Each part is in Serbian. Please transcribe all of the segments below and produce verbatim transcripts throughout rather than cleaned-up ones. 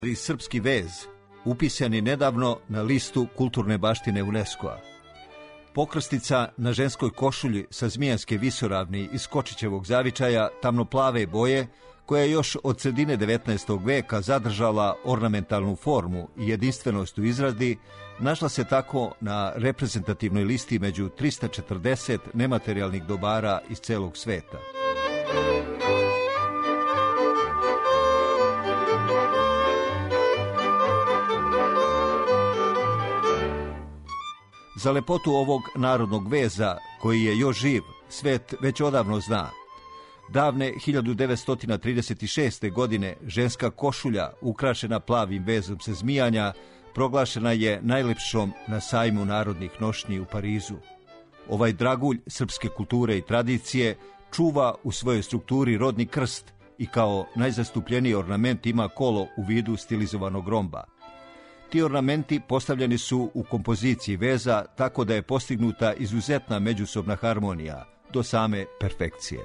Srpski vez upisan je nedavno na listu kulturne baštine UNESCO-a. Pokrstica na ženskoj košulji sa zmijanske visoravni iz Kočićevog zavičaja tamnoplave boje, koja je još od sredine devetnaestog veka zadržala ornamentalnu formu i jedinstvenost u izradi, našla se tako na reprezentativnoj listi među trista četrdeset nematerijalnih dobara iz celog sveta. Za lepotu ovog narodnog veza, koji je još živ, svet već odavno zna. Davne hiljadu devetsto trideset šeste. godine ženska košulja, ukrašena plavim vezom sa zmijanja, proglašena je najlepšom na sajmu narodnih nošnji u Parizu. Ovaj dragulj srpske kulture i tradicije čuva u svojoj strukturi rodni krst i kao najzastupljeniji ornament ima kolo u vidu stilizovanog romba. Ti ornamenti postavljeni su u kompoziciji veza tako da je postignuta izuzetna međusobna harmonija do same perfekcije.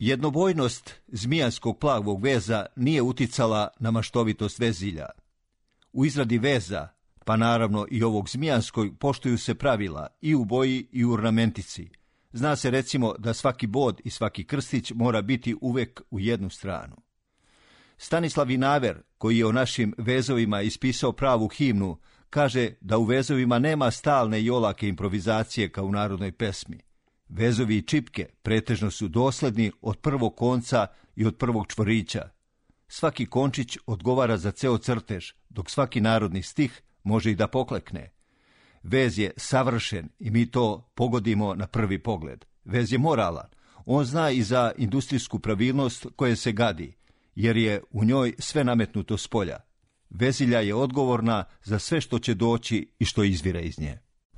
Jednobojnost zmijanskog plavog veza nije uticala na maštovitost vezilja. U izradi veza, pa naravno i ovog zmijanskog, poštuju se pravila i u boji i u ornamentici. Zna se recimo da svaki bod i svaki krstić mora biti uvek u jednu stranu. Stanislav Vinaver, koji je o našim vezovima ispisao pravu himnu, kaže da u vezovima nema stalne i olake improvizacije kao u narodnoj pesmi. Vezovi i čipke pretežno su dosledni od prvog konca i od prvog čvorića. Svaki končić odgovara za ceo crtež, dok svaki narodni stih može i da poklekne. Vez je savršen i mi to pogodimo na prvi pogled. Vez je moralan. On zna i za industrijsku pravilnost koje se gadi, jer je u njoj sve nametnuto s polja. Vezilja je odgovorna za sve što će doći i što izvire iz nje.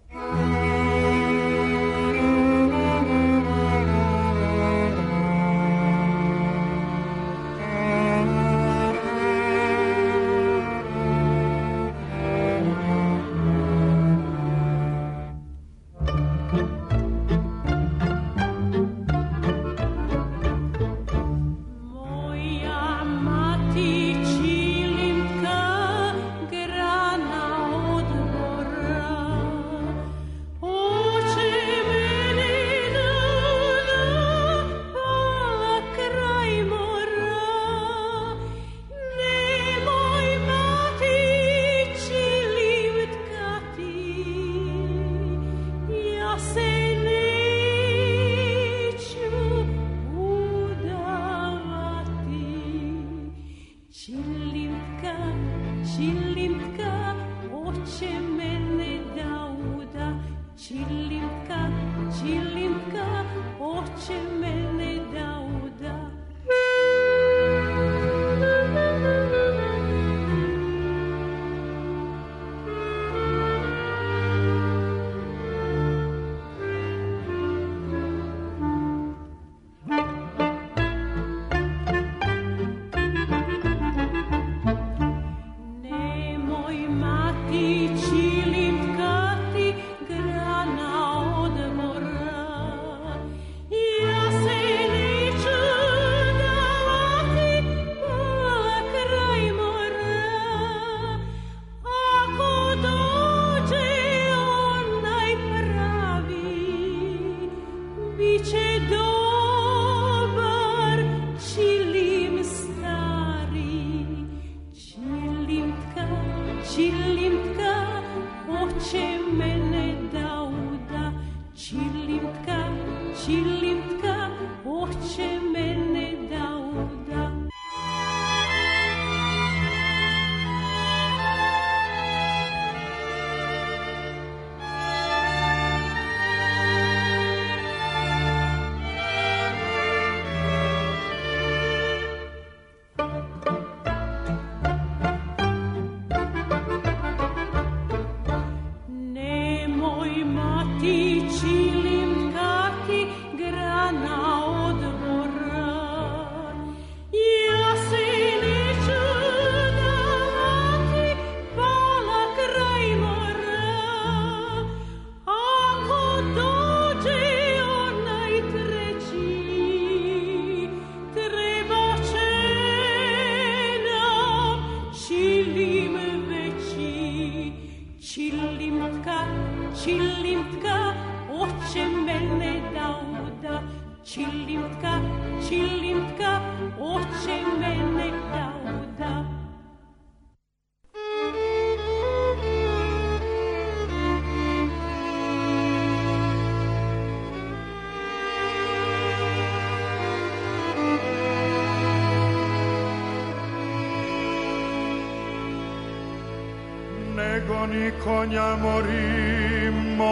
Nego ni konja mori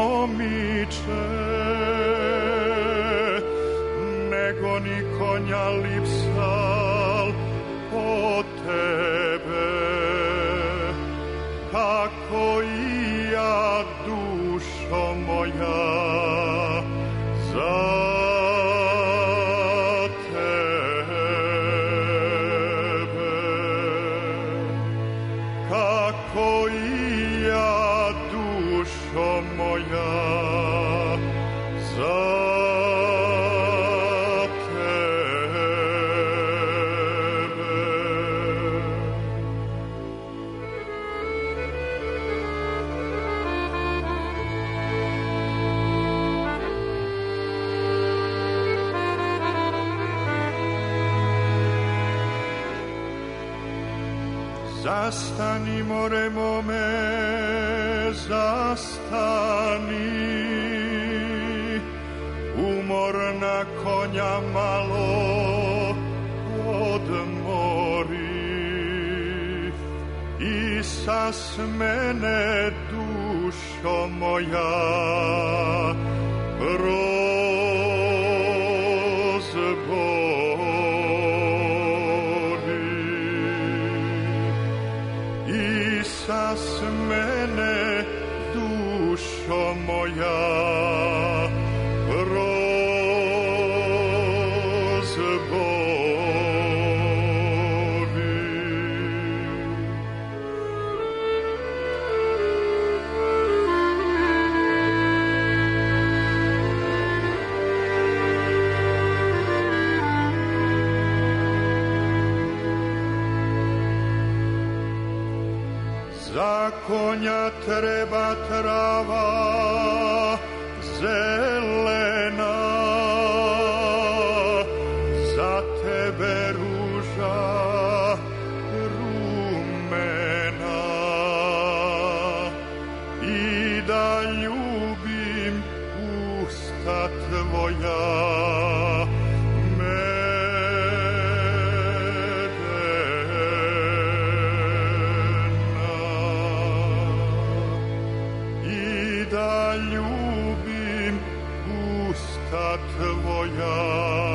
momiče, nego ni konja lipsal po tebe, kako i ja, dušo moja, za moja za tebe. Zastani, more mome, zastani, umorna konja malo odmori i sas mene, dušo moja, rozbori. I sas mene, dušo moja, rozbori. Za konja treba trava zelena, za tebe ruža rumena, i da ljubim usta tvoja tvoja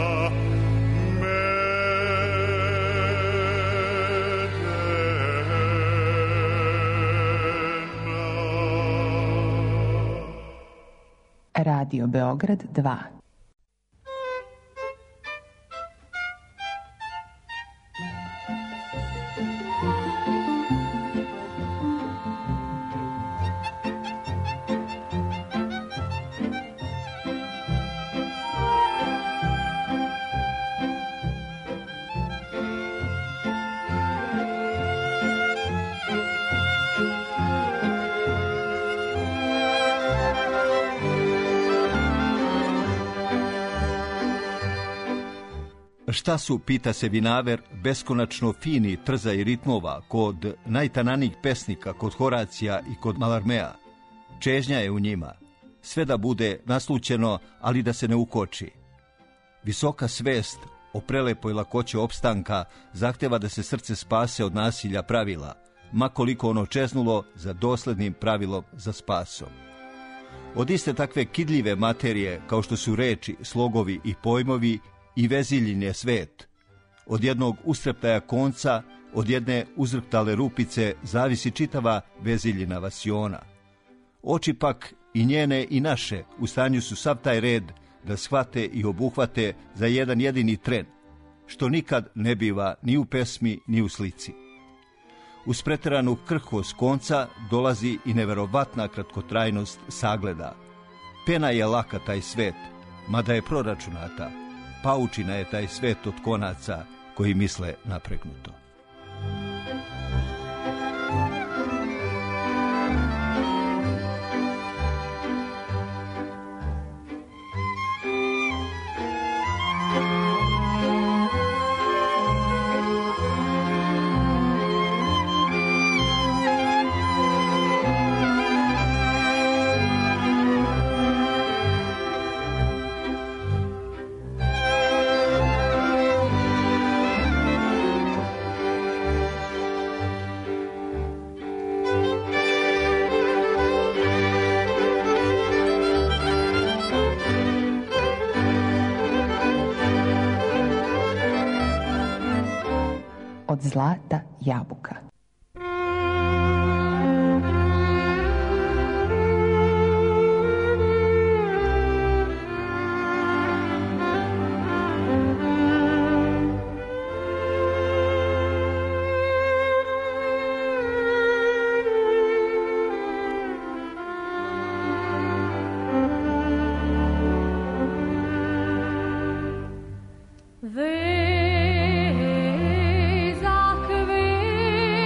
medena. Radio Beograd dva. Šta su, pita se Vinaver, beskonačno fini trzaji ritmova kod najtananijih pesnika, kod Horacija i kod Malarmea? Čežnja je u njima, sve da bude naslućeno, ali da se ne ukoči. Visoka svest o prelepoj lakoći opstanka zahteva da se srce spase od nasilja pravila, ma koliko ono čeznulo za doslednim pravilom za spasom. Od iste takve kidljive materije, kao što su reči, slogovi i pojmovi, i veziljin je svet. Od jednog ustreptaja konca, od jedne uzrktale rupice, zavisi čitava veziljina vasiona. Oči pak i njene i naše u stanju su sav taj red da shvate i obuhvate za jedan jedini tren, što nikad ne biva ni u pesmi ni u slici. Uz preteranu krhkost konca dolazi i neverovatna kratkotrajnost sagleda. Pena je laka taj svet, mada je proračunata. Paučina je taj svet od konaca koji misle napregnuto. Od zlata jabuka. Vezak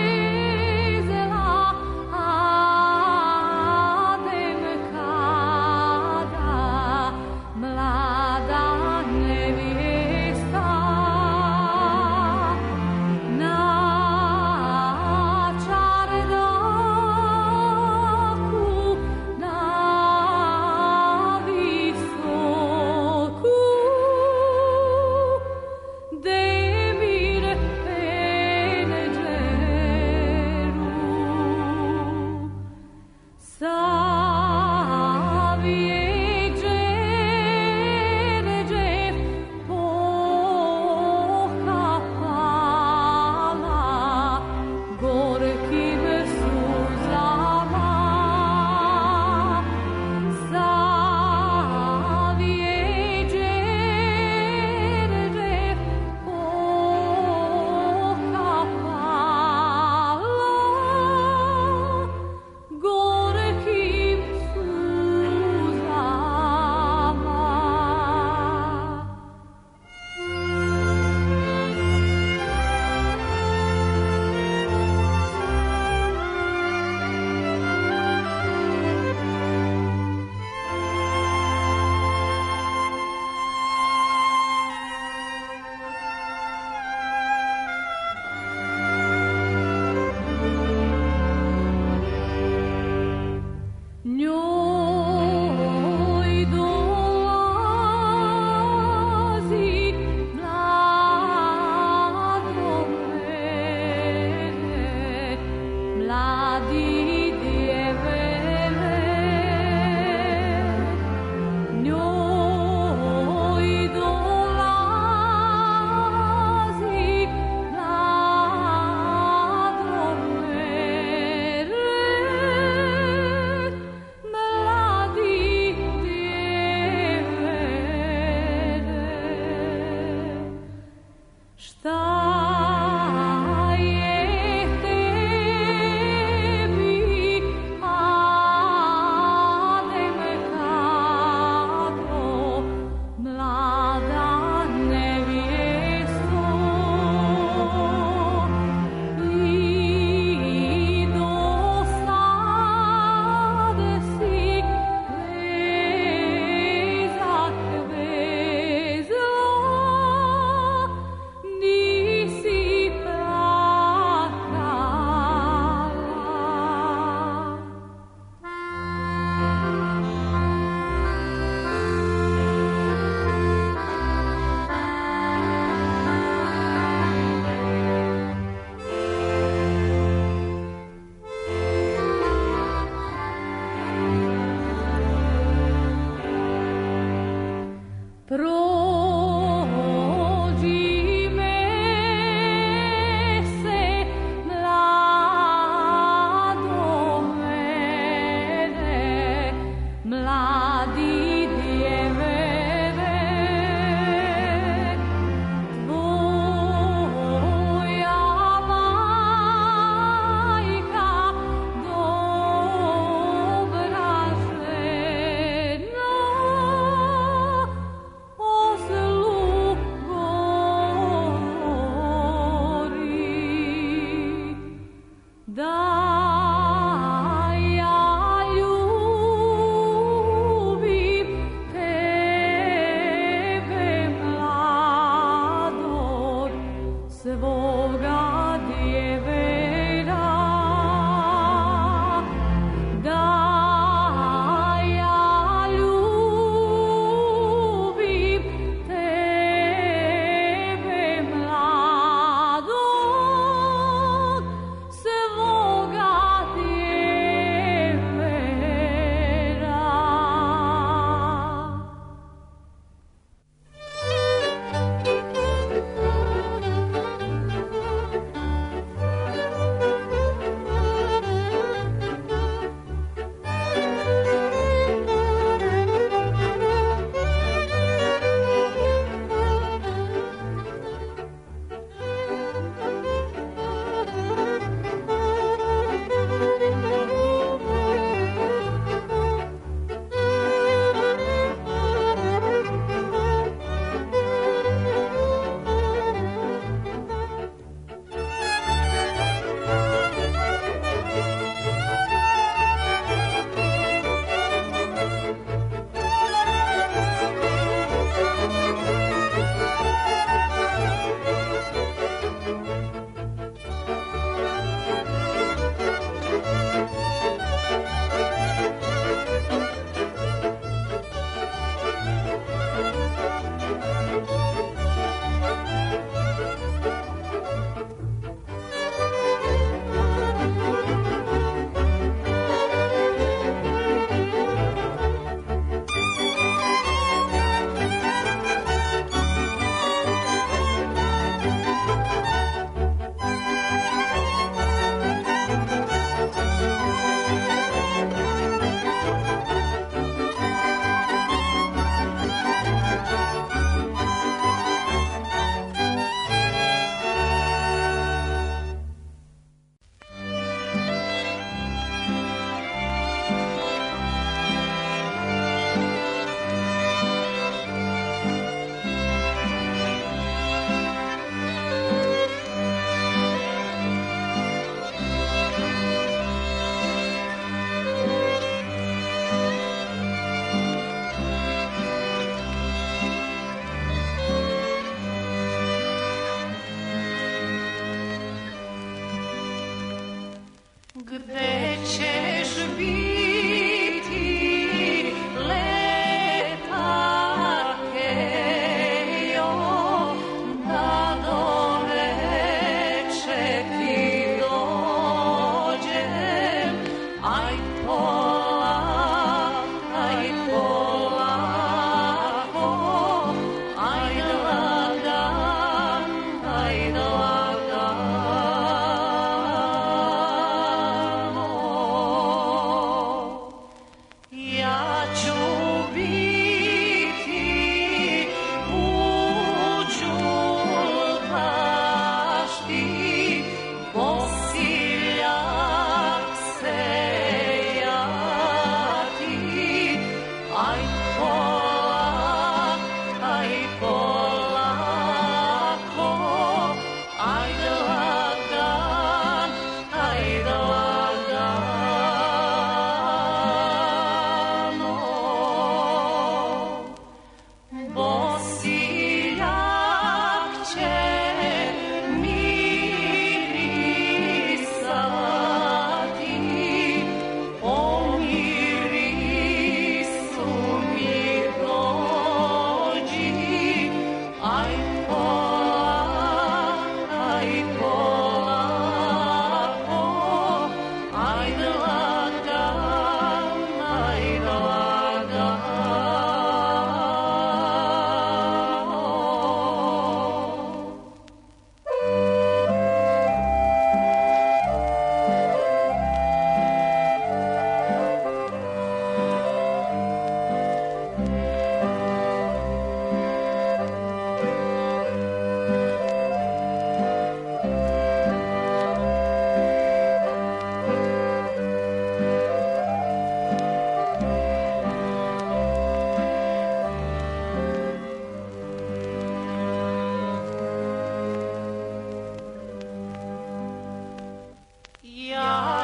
Dođe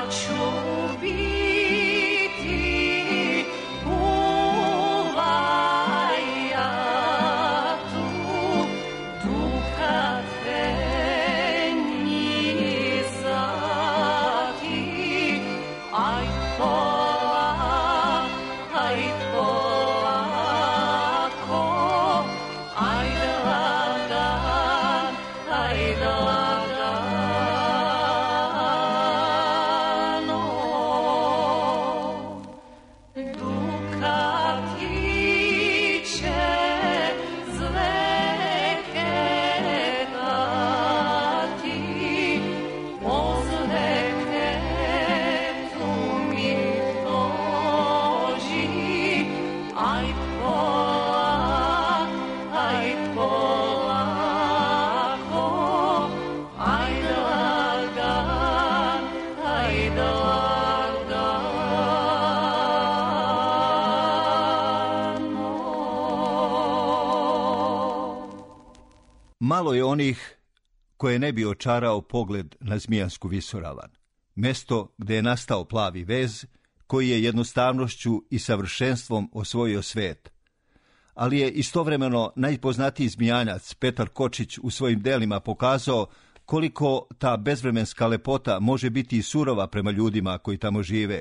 Malo je onih koje ne bi očarao pogled na Zmijansku visoravan, mesto gde je nastao plavi vez, koji je jednostavnošću i savršenstvom osvojio svet. Ali je istovremeno najpoznatiji Zmijanjac Petar Kočić u svojim delima pokazao koliko ta bezvremenska lepota može biti surova prema ljudima koji tamo žive.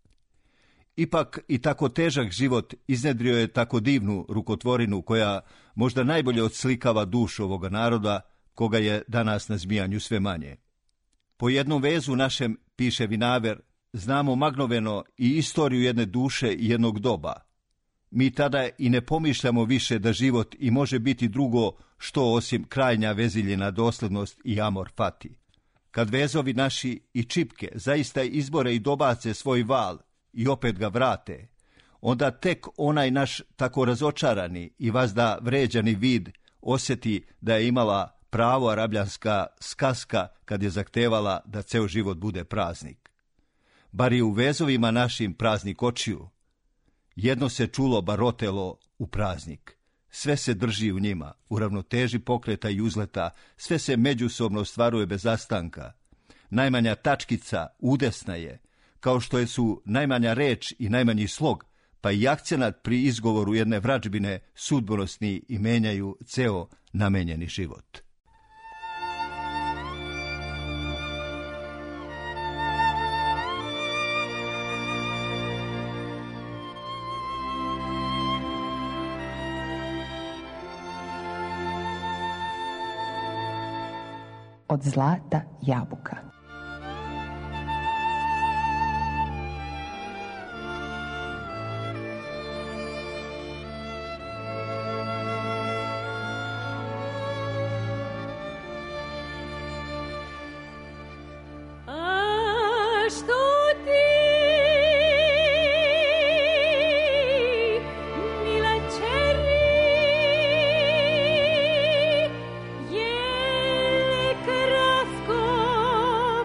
Ipak i tako težak život iznedrio je tako divnu rukotvorinu koja možda najbolje odslikava dušu ovoga naroda, koga je danas na Zmijanju sve manje. Po jednom vezu našem, piše Vinaver, znamo magnoveno i istoriju jedne duše i jednog doba. Mi tada i ne pomišljamo više da život i može biti drugo što osim krajnja veziljena doslednost i amor fati. Kad vezovi naši i čipke zaista izbore i dobace svoj val i opet ga vrate, onda tek onaj naš tako razočarani i vazda vređani vid osjeti da je imala pravo arabljanska skaska kad je zahtevala da ceo život bude praznik. Bar i u vezovima našim praznik očiju. Jedno se čulo barotelo u praznik. Sve se drži u njima, u ravnoteži pokreta i uzleta, sve se međusobno ostvaruje bez zastanka. Najmanja tačkica udesna je, kao što je su najmanja reč i najmanji slog, pa i akcenat pri izgovoru jedne vrađbine sudbonosni i menjaju ceo namenjeni život. Od zlata jabuka. Jele krasko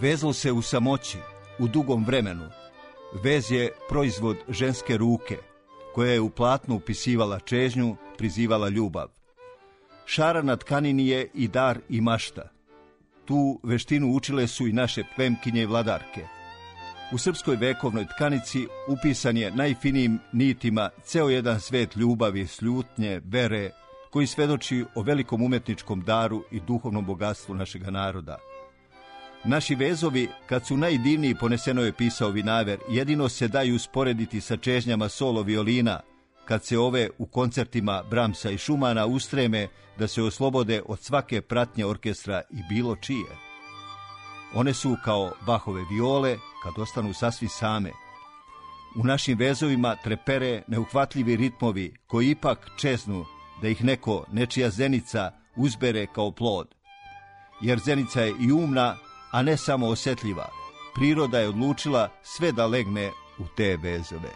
Vezlo se u samoći, u dugom vremenu. Vez je proizvod ženske ruke, koja je u platnu upisivala čežnju, prizivala ljubav. Šara na tkanini je i dar i mašta. Tu veštinu učile su i naše plemkinje i vladarke. U srpskoj vekovnoj tkanici upisan je najfinijim nitima ceo jedan svet ljubavi, slutnje, vere, koji svedoči o velikom umetničkom daru i duhovnom bogatstvu našega naroda. Naši vezovi, kad su najdivniji, poneseno je pisao Vinaver, jedino se daju usporediti sa čežnjama solo violina, kad se ove u koncertima Brahmsa i Šumana ustreme da se oslobode od svake pratnje orkestra i bilo čije. One su kao Bachove viole kad ostanu sasvim same. U našim vezovima trepere neuhvatljivi ritmovi koji ipak čeznu da ih neko, nečija zenica, uzbere kao plod. Jer zenica je i umna, a ne samo osjetljiva. Priroda je odlučila sve da legne u te vezove.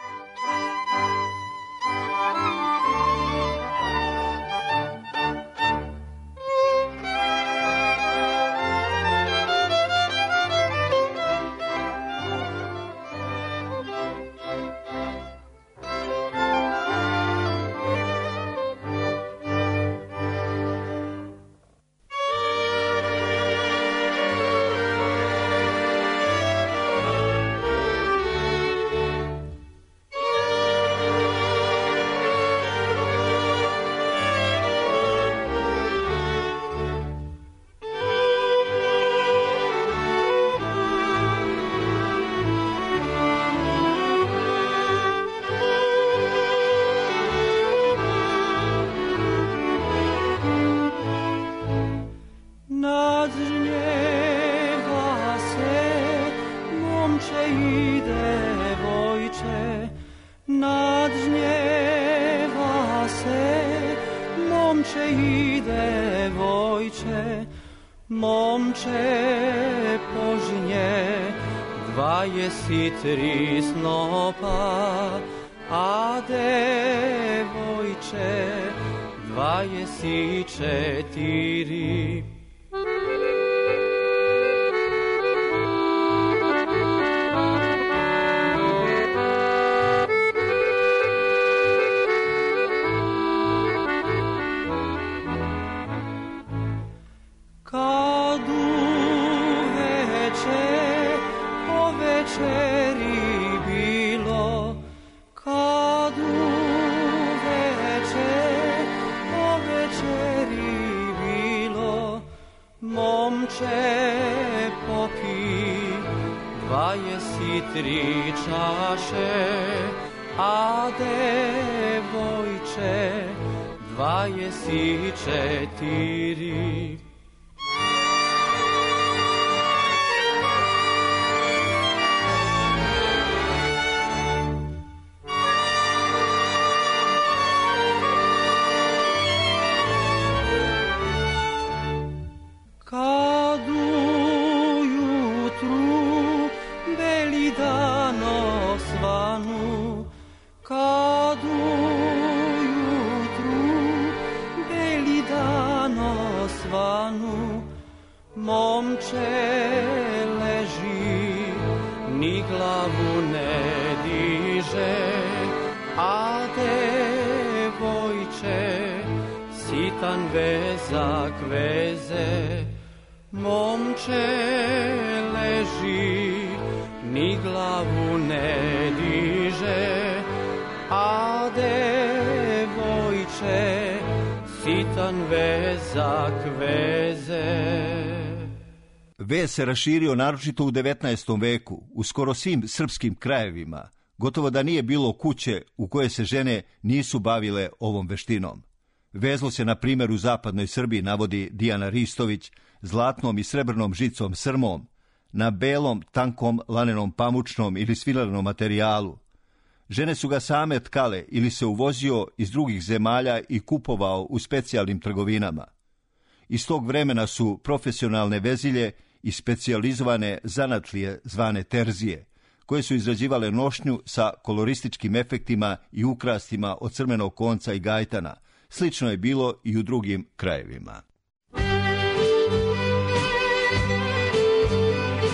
Momče požnje, dvadeset tri snopa, a devojče dvadeset četiri. Tri čaše, a devojče dvadeset četiri. Momče leži, ni glavu ne diže, a devojče sitan vezak veze. Momče leži, ni glavu ne diže, a devojče sitan vezak veze. Vez se raširio naročito u devetnaestom veku, u skoro svim srpskim krajevima. Gotovo da nije bilo kuće u koje se žene nisu bavile ovom veštinom. Vezlo se, na primjer, u zapadnoj Srbiji, navodi Dijana Ristović, zlatnom i srebrnom žicom srmom, na belom, tankom, lanenom pamučnom ili svilanom materijalu. Žene su ga same tkale ili se uvozio iz drugih zemalja i kupovao u specijalnim trgovinama. Iz tog vremena su profesionalne vezilje i specijalizovane zanatlije zvane terzije, koje su izrađivale nošnju sa kolorističkim efektima i ukrastima od crvenog konca i gajtana. Slično je bilo i u drugim krajevima.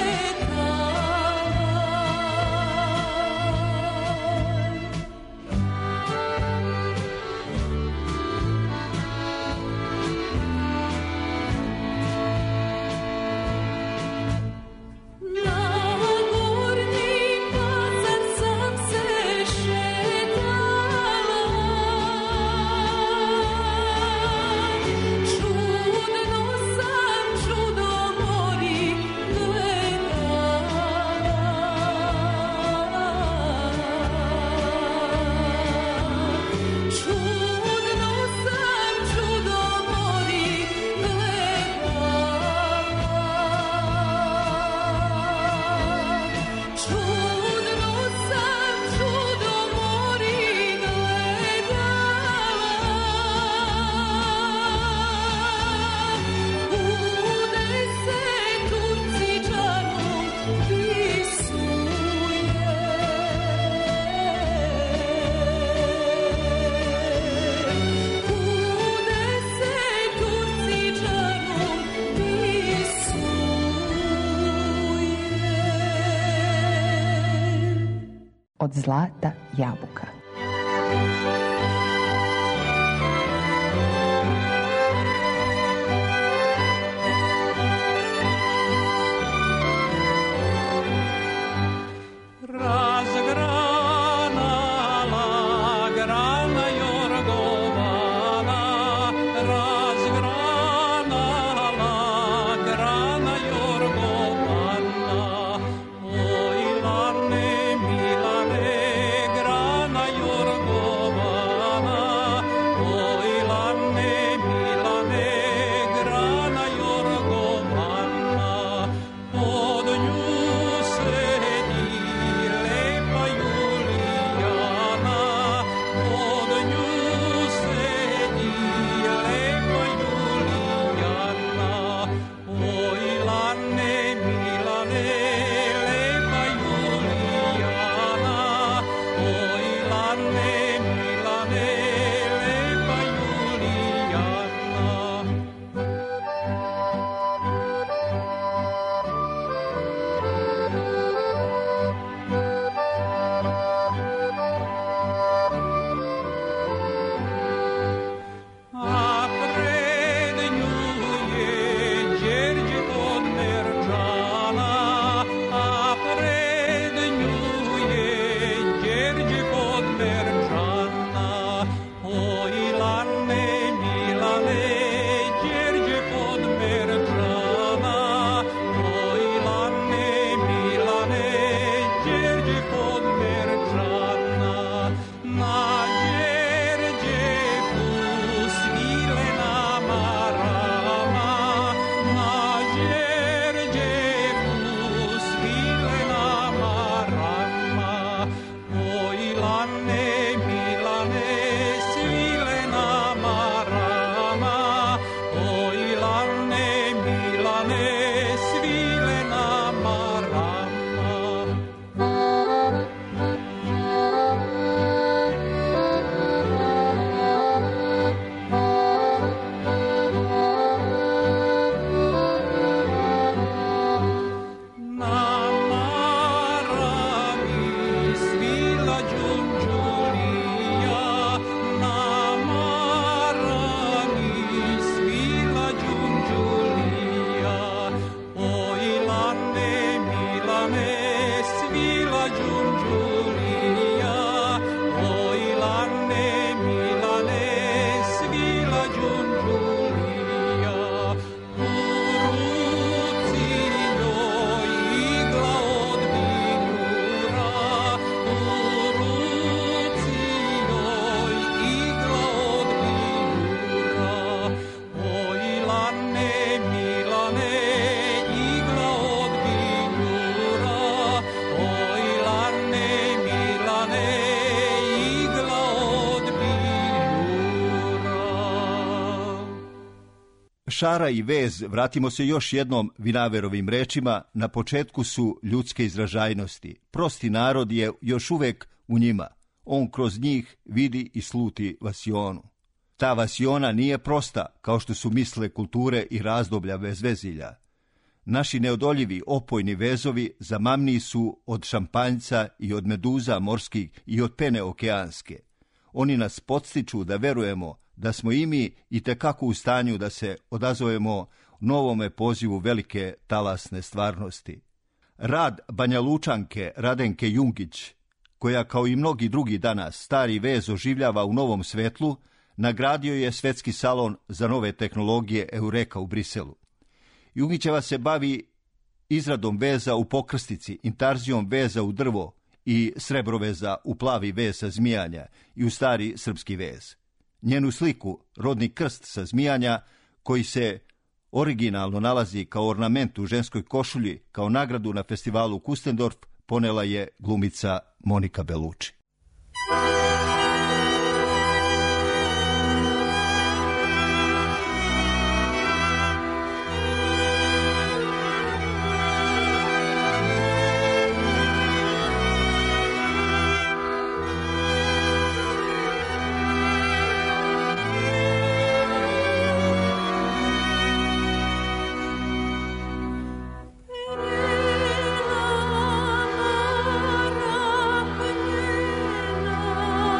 Od zlata jabuka. Šara i vez, vratimo se još jednom Vinaverovim rečima, na početku su ljudske izražajnosti. Prosti narod je još uvek u njima. On kroz njih vidi i sluti vasionu. Ta vasiona nije prosta, kao što su misle kulture i razdoblja bezvezilja. Naši neodoljivi opojni vezovi zamamniji su od šampanjca i od meduza morskih i od pene okeanske. Oni nas podstiču da verujemo da smo i mi itekako u stanju da se odazovemo novome pozivu velike talasne stvarnosti. Rad Banja Lučanke Radenke Jungić, koja kao i mnogi drugi danas stari vez oživljava u novom svetlu, nagradio je Svetski salon za nove tehnologije Eureka u Briselu. Jungićeva se bavi izradom veza u pokrstici, intarzijom veza u drvo i srebroveza u plavi vez sa zmijanja i u stari srpski vez. Njenu sliku, rodni krst sa zmijanja, koji se originalno nalazi kao ornament u ženskoj košulji, kao nagradu na festivalu Kustendorf, ponela je glumica Monika Bellucci. Irena, Marapnjena,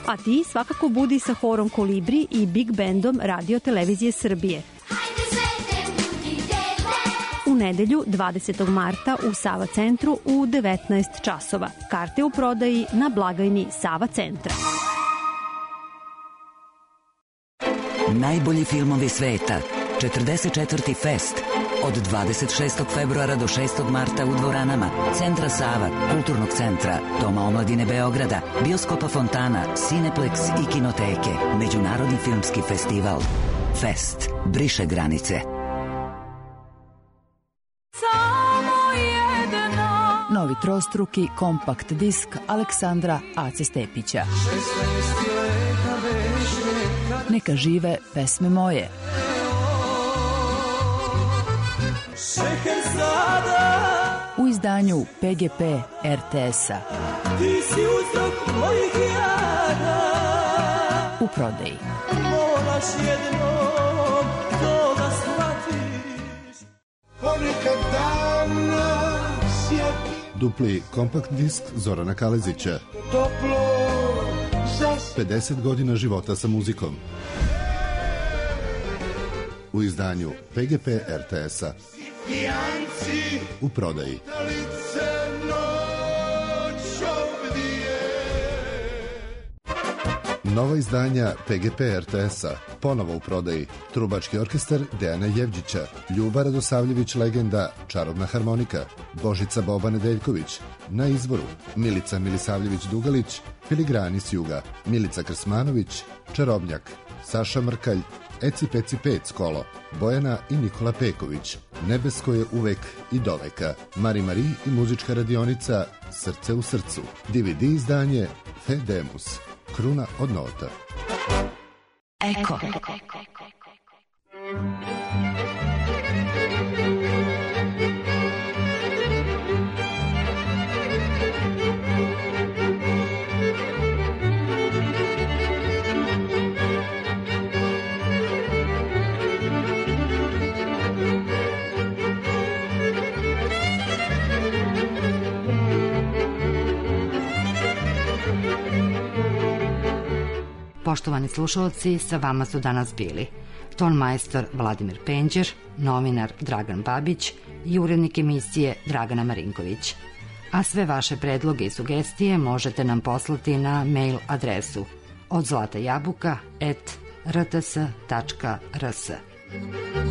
A ti svakako budi sa horom Kolibri i Big Bandom Radio Televizije Srbije. U nedelju dvadesetog marta u Sava centru u devetnaest časova. Karte u prodaji na blagajni Sava centra. Najbolji filmovi sveta. četrdeset četvrti Fest. Od dvadeset šestog februara do šestog marta u dvoranama Centra Sava, Kulturnog centra, Doma omladine Beograda, Bioskopa Fontana, Cineplex i Kinoteke. Međunarodni filmski festival. Fest. Briše granice. Novi trostruki kompakt disk Aleksandra Ace Stepića. Neka žive pesme moje. U izdanju P G P R T S-a. U prodaji. Dupli kompakt disk Zorana Kalezića. pedeset godina života sa muzikom. U izdanju P G P R T S-a. U prodaji. Nova izdanja P G P R T S-a. Ponovo u prodaji. Trubački orkestar Dejana Jevđića, Ljuba Radosavljević legenda, Čarobna harmonika, Božica Boba Nedeljković, Na izvoru Milica Milisavljević-Dugalić, Filigrani s juga, Milica Krsmanović, Čarobnjak, Saša Mrkalj, Eci Peci Pec kolo, Bojana i Nikola Peković, Nebesko je uvek i doveka, Mari Mari i muzička radionica Srce u srcu, D V D izdanje Fedemus, Kruna od nota. Eko. Poštovani slušalci, sa vama su danas bili tonmajstor Vladimir Penđer, novinar Dragan Babić i urednik emisije Dragana Marinković. A sve vaše predloge i sugestije možete nam poslati na mail adresu od zlata jabuka at r t s tačka r s.